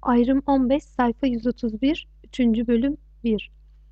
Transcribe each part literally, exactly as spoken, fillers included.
Ayrım on beş sayfa yüz otuz bir üçüncü bölüm bir.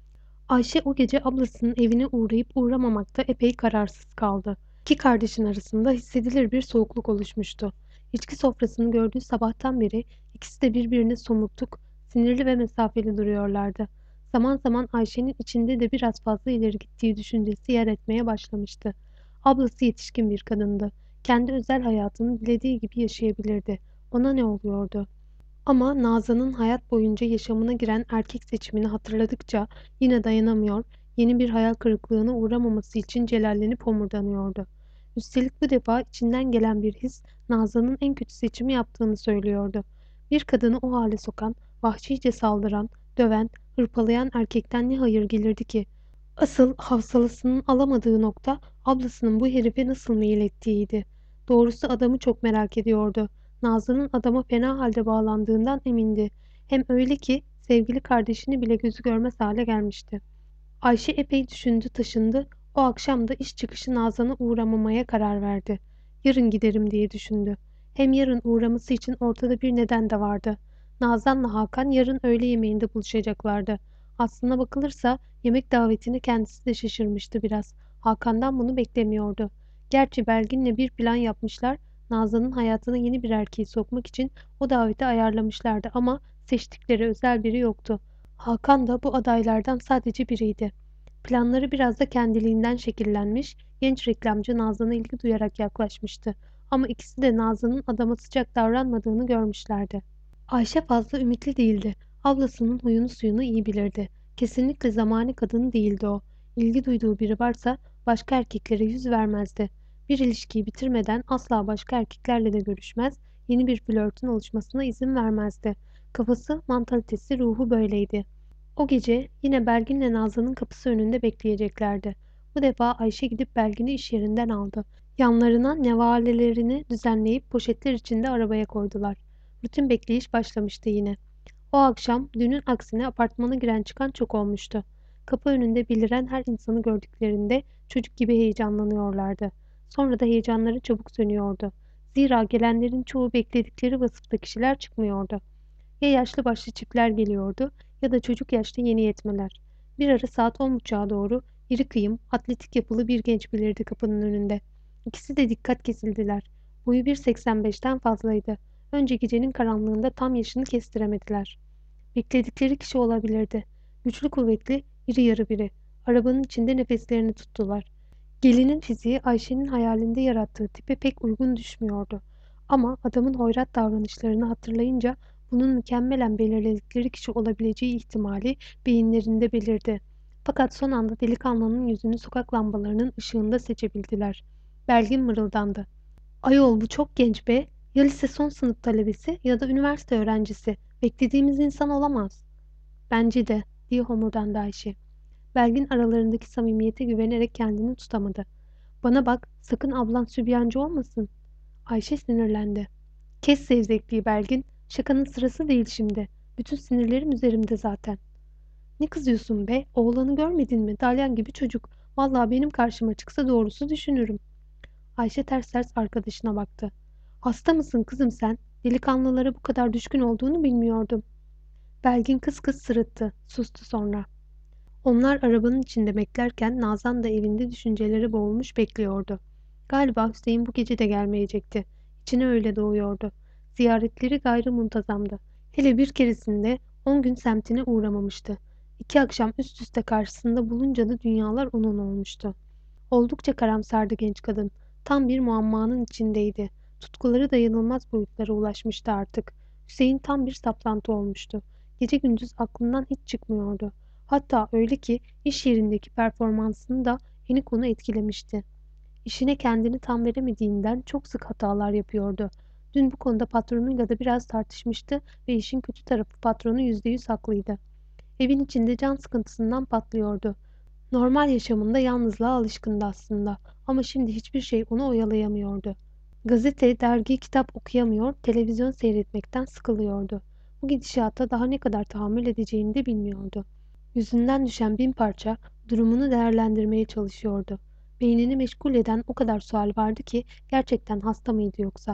Ayşe o gece ablasının evine uğrayıp uğramamakta epey kararsız kaldı. İki kardeşin arasında hissedilir bir soğukluk oluşmuştu. İçki sofrasını gördüğü sabahtan beri ikisi de birbirine somurtuk, sinirli ve mesafeli duruyorlardı. Zaman zaman Ayşe'nin içinde de biraz fazla ileri gittiği düşüncesi yer etmeye başlamıştı. Ablası yetişkin bir kadındı. Kendi özel hayatını dilediği gibi yaşayabilirdi. Ona ne oluyordu? Ama Nazan'ın hayat boyunca yaşamına giren erkek seçimini hatırladıkça yine dayanamıyor, yeni bir hayal kırıklığına uğramaması için celallenip homurdanıyordu. Üstelik bu defa içinden gelen bir his Nazan'ın en kötü seçimi yaptığını söylüyordu. Bir kadını o hale sokan, vahşice saldıran, döven, hırpalayan erkekten ne hayır gelirdi ki? Asıl hafsalasının alamadığı nokta ablasının bu herife nasıl meyil ettiğiydi. Doğrusu adamı çok merak ediyordu. Nazlı'nın adama fena halde bağlandığından emindi. Hem öyle ki sevgili kardeşini bile gözü görmez hale gelmişti. Ayşe epey düşündü taşındı. O akşam da iş çıkışı Nazan'a uğramamaya karar verdi. Yarın giderim diye düşündü. Hem yarın uğraması için ortada bir neden de vardı. Nazan'la Hakan yarın öğle yemeğinde buluşacaklardı. Aslına bakılırsa yemek davetine kendisi de şaşırmıştı biraz. Hakan'dan bunu beklemiyordu. Gerçi Belgin'le bir plan yapmışlar. Nazan'ın hayatına yeni bir erkeği sokmak için o daveti ayarlamışlardı ama seçtikleri özel biri yoktu. Hakan da bu adaylardan sadece biriydi. Planları biraz da kendiliğinden şekillenmiş, genç reklamcı Nazan'a ilgi duyarak yaklaşmıştı. Ama ikisi de Nazan'ın adama sıcak davranmadığını görmüşlerdi. Ayşe fazla ümitli değildi. Ablasının huyunu suyunu iyi bilirdi. Kesinlikle zamane kadını değildi o. İlgi duyduğu biri varsa başka erkeklere yüz vermezdi. Bir ilişkiyi bitirmeden asla başka erkeklerle de görüşmez, yeni bir flörtün oluşmasına izin vermezdi. Kafası, mantalitesi, ruhu böyleydi. O gece yine Belgin'le Nazlı'nın kapısı önünde bekleyeceklerdi. Bu defa Ayşe gidip Belgin'i iş yerinden aldı. Yanlarına nevalelerini düzenleyip poşetler içinde arabaya koydular. Rutin bekleyiş başlamıştı yine. O akşam dünün aksine apartmana giren çıkan çok olmuştu. Kapı önünde beliren her insanı gördüklerinde çocuk gibi heyecanlanıyorlardı. Sonra da heyecanları çabuk sönüyordu. Zira gelenlerin çoğu bekledikleri vasıfta kişiler çıkmıyordu. Ya yaşlı başlı çiftler geliyordu ya da çocuk yaşta yeni yetmeler. Bir ara saat on buçuğa doğru iri kıyım, atletik yapılı bir genç belirdi kapının önünde. İkisi de dikkat kesildiler. Boyu bir seksen beşten fazlaydı. Önce gecenin karanlığında tam yaşını kestiremediler. Bekledikleri kişi olabilirdi. Güçlü kuvvetli, iri yarı biri. Arabanın içinde nefeslerini tuttular. Gelinin fiziği Ayşe'nin hayalinde yarattığı tipe pek uygun düşmüyordu. Ama adamın hoyrat davranışlarını hatırlayınca bunun mükemmelen belirledikleri kişi olabileceği ihtimali beyinlerinde belirdi. Fakat son anda delikanlının yüzünü sokak lambalarının ışığında seçebildiler. Belgin mırıldandı. Ayol bu çok genç be. Ya lise son sınıf talebesi ya da üniversite öğrencisi. Beklediğimiz insan olamaz. Bence de, diye homurdandı Ayşe. Belgin aralarındaki samimiyete güvenerek kendini tutamadı. Bana bak, sakın ablan sübyancı olmasın. Ayşe sinirlendi. Kes zevzekliği Belgin. Şakanın sırası değil şimdi. Bütün sinirlerim üzerimde zaten. Ne kızıyorsun be? Oğlanı görmedin mi? Dalyan gibi çocuk. Vallahi benim karşıma çıksa doğrusu düşünürüm. Ayşe ters ters arkadaşına baktı. Hasta mısın kızım sen? Delikanlılara bu kadar düşkün olduğunu bilmiyordum. Belgin kıs kıs sırıttı. Sustu sonra. Onlar arabanın içinde beklerken Nazan da evinde düşünceleri boğulmuş bekliyordu. Galiba Hüseyin bu gece de gelmeyecekti. İçine öyle doğuyordu. Ziyaretleri gayrı muntazamdı. Hele bir keresinde on gün semtine uğramamıştı. İki akşam üst üste karşısında bulunca da dünyalar onun olmuştu. Oldukça karamsardı genç kadın. Tam bir muammanın içindeydi. Tutkuları dayanılmaz boyutlara ulaşmıştı artık. Hüseyin tam bir saplantı olmuştu. Gece gündüz aklından hiç çıkmıyordu. Hatta öyle ki iş yerindeki performansını da yeni konu etkilemişti. İşine kendini tam veremediğinden çok sık hatalar yapıyordu. Dün bu konuda patronuyla da biraz tartışmıştı ve işin kötü tarafı patronu yüzde yüz haklıydı. Evin içinde can sıkıntısından patlıyordu. Normal yaşamında yalnızlığa alışkındı aslında ama şimdi hiçbir şey onu oyalayamıyordu. Gazete, dergi, kitap okuyamıyor, televizyon seyretmekten sıkılıyordu. Bu gidişata daha ne kadar tahammül edeceğini de bilmiyordu. Yüzünden düşen bin parça durumunu değerlendirmeye çalışıyordu. Beynini meşgul eden o kadar sual vardı ki gerçekten hasta mıydı yoksa?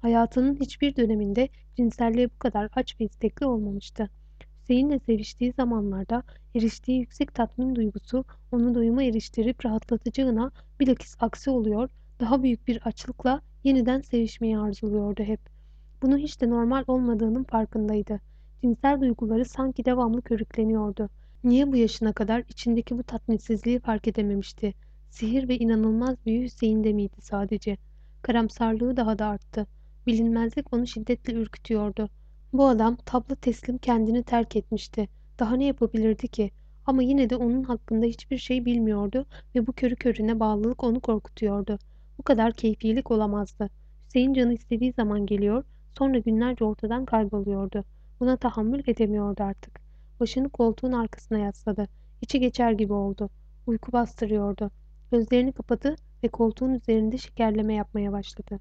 Hayatının hiçbir döneminde cinselliğe bu kadar aç ve istekli olmamıştı. Hüseyin'le seviştiği zamanlarda eriştiği yüksek tatmin duygusu onu doyuma eriştirip rahatlatacağına bilakis aksi oluyor, daha büyük bir açlıkla yeniden sevişmeyi arzuluyordu hep. Bunun hiç de normal olmadığının farkındaydı. Cinsel duyguları sanki devamlı körükleniyordu. Niye bu yaşına kadar içindeki bu tatminsizliği fark edememişti? Sihir ve inanılmaz büyü Hüseyin'de miydi sadece? Karamsarlığı daha da arttı. Bilinmezlik onu şiddetle ürkütüyordu. Bu adam tabla teslim kendini terk etmişti. Daha ne yapabilirdi ki? Ama yine de onun hakkında hiçbir şey bilmiyordu ve bu körü körüne bağlılık onu korkutuyordu. Bu kadar keyfilik olamazdı. Hüseyin canı istediği zaman geliyor, sonra günlerce ortadan kayboluyordu. Buna tahammül edemiyordu artık. Başını koltuğun arkasına yasladı. İçi geçer gibi oldu. Uyku bastırıyordu. Gözlerini kapadı ve koltuğun üzerinde şekerleme yapmaya başladı.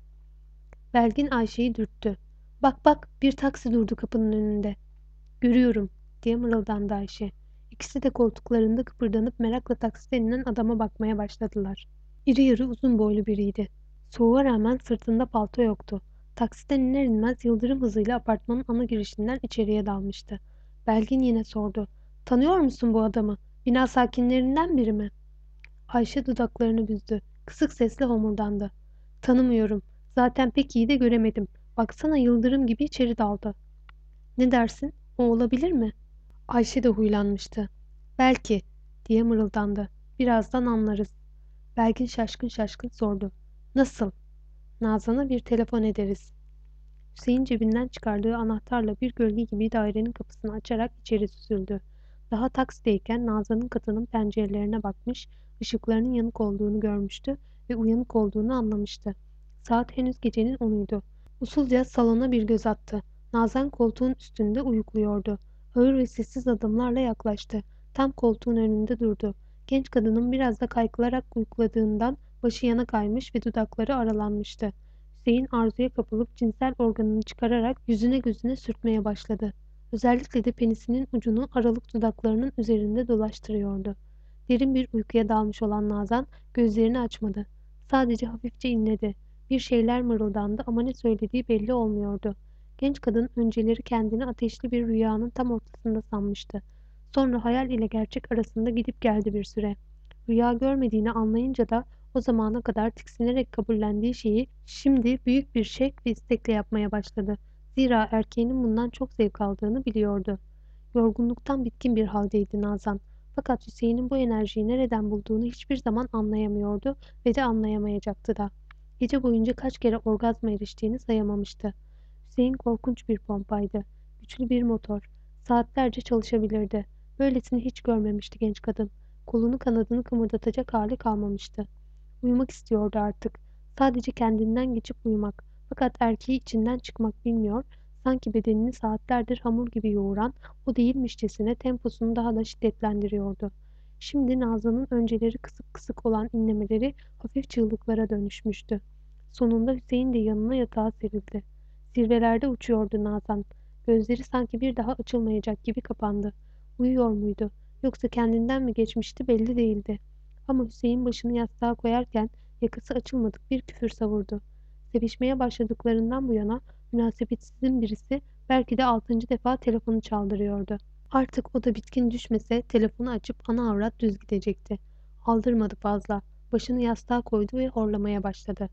Belgin Ayşe'yi dürttü. "Bak bak, bir taksi durdu kapının önünde." "Görüyorum," diye mırıldandı Ayşe. İkisi de koltuklarında kıpırdanıp merakla taksi denilen adama bakmaya başladılar. İri yarı uzun boylu biriydi. Soğuğa rağmen sırtında palto yoktu. Taksiden iner inmez yıldırım hızıyla apartmanın ana girişinden içeriye dalmıştı. Belgin yine sordu. "Tanıyor musun bu adamı? Bina sakinlerinden biri mi?" Ayşe dudaklarını büzdü. Kısık sesle homurdandı. "Tanımıyorum. Zaten pek iyi de göremedim. Baksana yıldırım gibi içeri daldı." "Ne dersin? O olabilir mi?" Ayşe de huylanmıştı. "Belki," diye mırıldandı. "Birazdan anlarız." Belgin şaşkın şaşkın sordu. "Nasıl?" "Nazan'a bir telefon ederiz." Hüseyin cebinden çıkardığı anahtarla bir gölge gibi dairenin kapısını açarak içeri süzüldü. Daha taksideyken Nazan'ın katının pencerelerine bakmış, ışıklarının yanık olduğunu görmüştü ve uyanık olduğunu anlamıştı. Saat henüz gecenin onuydu. Usulca salona bir göz attı. Nazan koltuğun üstünde uyukluyordu. Ağır ve sessiz adımlarla yaklaştı. Tam koltuğun önünde durdu. Genç kadının biraz da kaykılarak uyukladığından başı yana kaymış ve dudakları aralanmıştı. Hüseyin arzuya kapılıp cinsel organını çıkararak yüzüne gözüne sürtmeye başladı. Özellikle de penisinin ucunu aralık dudaklarının üzerinde dolaştırıyordu. Derin bir uykuya dalmış olan Nazan gözlerini açmadı. Sadece hafifçe inledi. Bir şeyler mırıldandı ama ne söylediği belli olmuyordu. Genç kadın önceleri kendini ateşli bir rüyanın tam ortasında sanmıştı. Sonra hayal ile gerçek arasında gidip geldi bir süre. Rüya görmediğini anlayınca da o zamana kadar tiksinerek kabullendiği şeyi şimdi büyük bir şevk ve istekle yapmaya başladı. Zira erkeğinin bundan çok zevk aldığını biliyordu. Yorgunluktan bitkin bir haldeydi Nazan. Fakat Hüseyin'in bu enerjiyi nereden bulduğunu hiçbir zaman anlayamıyordu ve de anlayamayacaktı da. Gece boyunca kaç kere orgazma eriştiğini sayamamıştı. Hüseyin korkunç bir pompaydı. Güçlü bir motor. Saatlerce çalışabilirdi. Böylesini hiç görmemişti genç kadın. Kolunu kanadını kımıldatacak hali kalmamıştı. Uyumak istiyordu artık. Sadece kendinden geçip uyumak. Fakat erkeği içinden çıkmak bilmiyor, sanki bedenini saatlerdir hamur gibi yoğuran o değilmişçesine temposunu daha da şiddetlendiriyordu. Şimdi Nazan'ın önceleri kısık kısık olan inlemeleri hafif çığlıklara dönüşmüştü. Sonunda Hüseyin de yanına yatağa serildi. Zirvelerde uçuyordu Nazan. Gözleri sanki bir daha açılmayacak gibi kapandı. Uyuyor muydu? Yoksa kendinden mi geçmişti belli değildi. Ama Hüseyin başını yastığa koyarken yakası açılmadık bir küfür savurdu. Sevişmeye başladıklarından bu yana münasebetsizin birisi belki de altıncı defa telefonu çaldırıyordu. Artık o da bitkin düşmese telefonu açıp ana avrat düz gidecekti. Aldırmadı fazla. Başını yastığa koydu ve horlamaya başladı.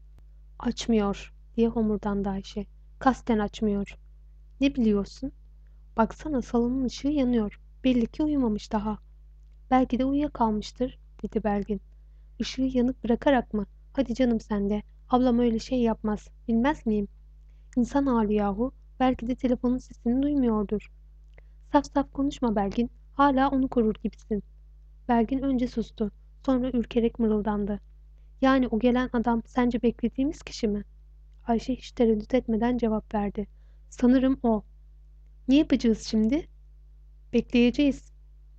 "Açmıyor," diye homurdandı Ayşe. "Kasten açmıyor." "Ne biliyorsun?" "Baksana salonun ışığı yanıyor. Belli ki uyumamış daha." "Belki de uyuyakalmıştır," dedi Belgin. "Işığı yanık bırakarak mı? Hadi canım sen de. Ablam öyle şey yapmaz. Bilmez miyim? İnsan hali yahu. Belki de telefonun sesini duymuyordur." "Saf saf konuşma Belgin. Hala onu korur gibisin." Belgin önce sustu. Sonra ürkerek mırıldandı. "Yani o gelen adam sence beklediğimiz kişi mi?" Ayşe hiç tereddüt etmeden cevap verdi. "Sanırım o." "Ne yapacağız şimdi?" "Bekleyeceğiz."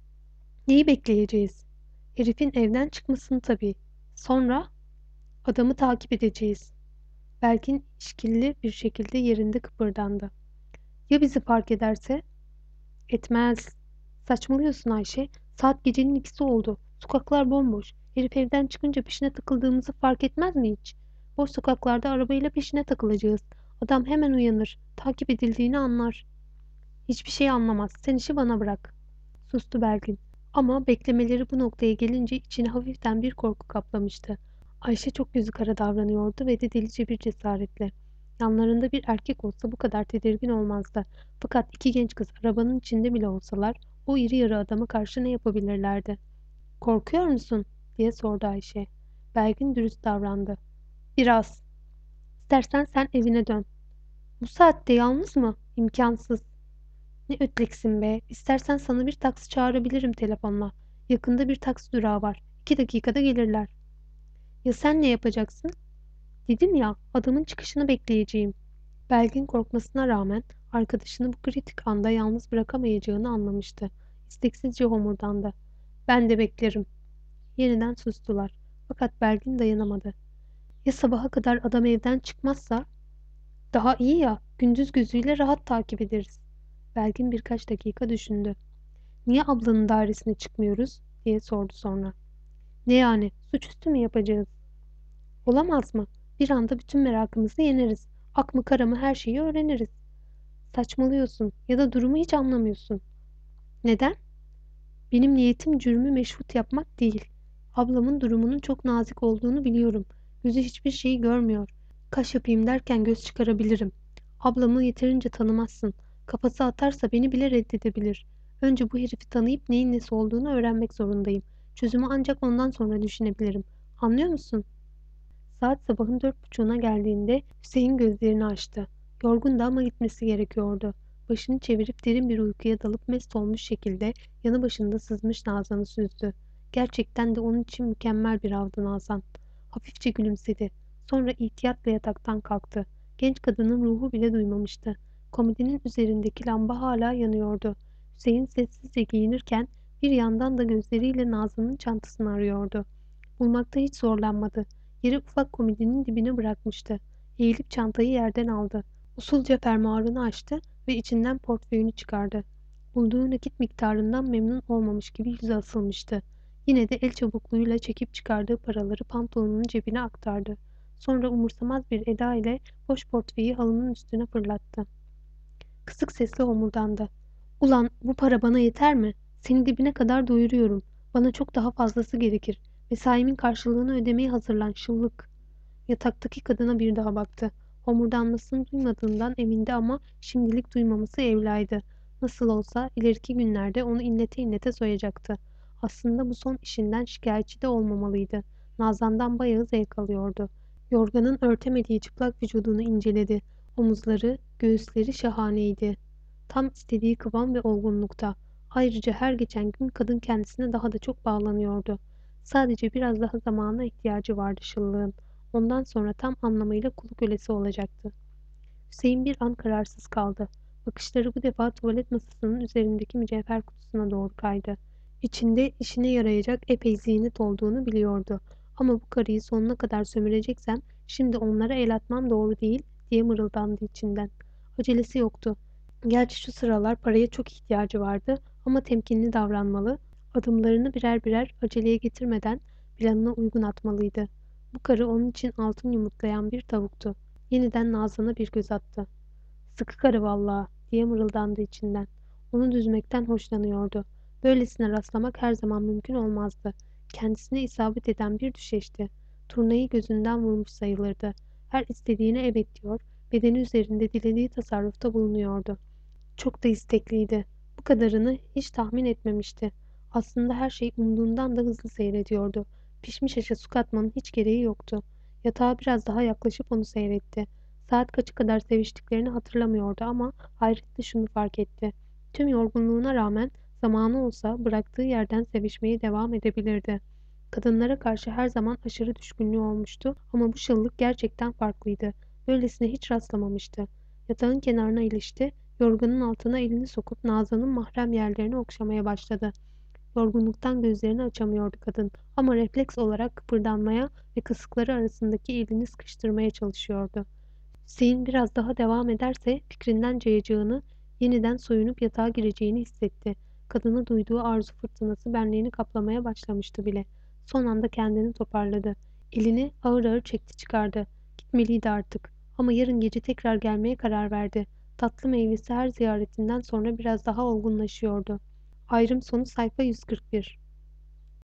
"Neyi bekleyeceğiz?" "Herifin evden çıkmasını tabii. Sonra?" "Adamı takip edeceğiz." Belkin işkilli bir şekilde yerinde kıpırdandı. "Ya bizi fark ederse?" "Etmez." "Saçmalıyorsun Ayşe. Saat gecenin ikisi oldu. Sokaklar bomboş. Herif evden çıkınca peşine takıldığımızı fark etmez mi hiç? Boş sokaklarda arabayla peşine takılacağız. Adam hemen uyanır, takip edildiğini anlar. Hiçbir şey anlamaz. Sen işi bana bırak. Sustu Belgin. Ama beklemeleri bu noktaya gelince içini hafiften bir korku kaplamıştı. Ayşe çok yüzü kara davranıyordu ve de delice bir cesaretle. Yanlarında bir erkek olsa bu kadar tedirgin olmazdı. Fakat iki genç kız arabanın içinde bile olsalar o iri yarı adama karşı ne yapabilirlerdi? Korkuyor musun? Diye sordu Ayşe. Belgin dürüst davrandı. Biraz. İstersen sen evine dön. Bu saatte yalnız mı? İmkansız. Ne ötleksin be. İstersen sana bir taksi çağırabilirim telefonla. Yakında bir taksi durağı var. İki dakikada gelirler. Ya sen ne yapacaksın? Dedim ya, adamın çıkışını bekleyeceğim. Belgin korkmasına rağmen arkadaşını bu kritik anda yalnız bırakamayacağını anlamıştı. İsteksizce homurdandı. Ben de beklerim. Yeniden sustular. Fakat Belgin dayanamadı. Ya sabaha kadar adam evden çıkmazsa? Daha iyi ya, gündüz gözüyle rahat takip ederiz. Belgin birkaç dakika düşündü. Niye ablanın dairesine çıkmıyoruz? Diye sordu sonra. Ne yani? Suçüstü mü yapacağız? Olamaz mı? Bir anda bütün merakımızı yeneriz. Ak mı kara mı her şeyi öğreniriz. Saçmalıyorsun ya da durumu hiç anlamıyorsun. Neden? Benim niyetim cürmü meşhut yapmak değil. Ablamın durumunun çok nazik olduğunu biliyorum. Gözü hiçbir şeyi görmüyor. Kaş yapayım derken göz çıkarabilirim. Ablamı yeterince tanımazsın. Kafası atarsa beni bile reddedebilir. Önce bu herifi tanıyıp neyin nesi olduğunu öğrenmek zorundayım. Çözümü ancak ondan sonra düşünebilirim. Anlıyor musun? Saat sabahın dört buçuğuna geldiğinde Hüseyin gözlerini açtı. Yorgundu ama gitmesi gerekiyordu. Başını çevirip derin bir uykuya dalıp mest olmuş şekilde yanı başında sızmış Nazan'ı süzdü. Gerçekten de onun için mükemmel bir avdı Nazan. Hafifçe gülümsedi. Sonra ihtiyatla yataktan kalktı. Genç kadının ruhu bile duymamıştı. Komodinin üzerindeki lamba hala yanıyordu. Hüseyin sessizce giyinirken bir yandan da gözleriyle Nazan'ın çantasını arıyordu. Bulmakta hiç zorlanmadı. Yeri ufak komodinin dibine bırakmıştı. Eğilip çantayı yerden aldı. Usulca fermuarını açtı ve içinden portföyünü çıkardı. Bulduğu nakit miktarından memnun olmamış gibi yüzü asılmıştı. Yine de el çabukluğuyla çekip çıkardığı paraları pantolonunun cebine aktardı. Sonra umursamaz bir eda ile boş portföyü halının üstüne fırlattı. Kısık sesle homurdandı. Ulan bu para bana yeter mi? Seni dibine kadar doyuruyorum. Bana çok daha fazlası gerekir. Mesaimin karşılığını ödemeye hazırlan şıllık. Yataktaki kadına bir daha baktı. Homurdanmasını duymadığından emindi ama şimdilik duymaması evlaydı. Nasıl olsa ileriki günlerde onu inlete inlete soyacaktı. Aslında bu son işinden şikayetçi de olmamalıydı. Nazan'dan bayağı zevk alıyordu. Yorganın örtemediği çıplak vücudunu inceledi. Omuzları, göğüsleri şahaneydi. Tam istediği kıvam ve olgunlukta. Ayrıca her geçen gün kadın kendisine daha da çok bağlanıyordu. Sadece biraz daha zamana ihtiyacı vardı şıllığın. Ondan sonra tam anlamıyla kul kölesi olacaktı. Hüseyin bir an kararsız kaldı. Bakışları bu defa tuvalet masasının üzerindeki mücevher kutusuna doğru kaydı. İçinde işine yarayacak epey ziynet olduğunu biliyordu. Ama bu karıyı sonuna kadar sömüreceksem şimdi onlara el atmam doğru değil diye mırıldandı içinden. Acelesi yoktu. Gerçi şu sıralar paraya çok ihtiyacı vardı ama temkinli davranmalı, adımlarını birer birer aceleye getirmeden planına uygun atmalıydı. Bu karı onun için altın yumurtlayan bir tavuktu. Yeniden Nazan'a bir göz attı. Sıkı karı vallahi diye mırıldandı içinden. Onu düzmekten hoşlanıyordu. Böylesine rastlamak her zaman mümkün olmazdı. Kendisine isabet eden bir düşeşti. Turnayı gözünden vurmuş sayılırdı. Her istediğine evet diyor, bedeni üzerinde dilediği tasarrufta bulunuyordu. Çok da istekliydi. Bu kadarını hiç tahmin etmemişti. Aslında her şey umduğundan da hızlı seyrediyordu. Pişmiş aşa su katmanın hiç gereği yoktu. Yatağa biraz daha yaklaşıp onu seyretti. Saat kaçı kadar seviştiklerini hatırlamıyordu ama hayretle şunu fark etti. Tüm yorgunluğuna rağmen zamanı olsa bıraktığı yerden sevişmeye devam edebilirdi. Kadınlara karşı her zaman aşırı düşkünlüğü olmuştu ama bu şıllık gerçekten farklıydı. Böylesine hiç rastlamamıştı. Yatağın kenarına ilişti, yorganın altına elini sokup Nazan'ın mahrem yerlerini okşamaya başladı. Yorgunluktan gözlerini açamıyordu kadın ama refleks olarak kıpırdanmaya ve kasıkları arasındaki elini sıkıştırmaya çalışıyordu. Hüseyin biraz daha devam ederse fikrinden cayacağını, yeniden soyunup yatağa gireceğini hissetti. Kadını duyduğu arzu fırtınası benliğini kaplamaya başlamıştı bile. Son anda kendini toparladı. Elini ağır ağır çekti çıkardı. Gitmeliydi artık. Ama yarın gece tekrar gelmeye karar verdi. Tatlı meyvesi her ziyaretinden sonra biraz daha olgunlaşıyordu. Ayrım sonu sayfa yüz kırk bir.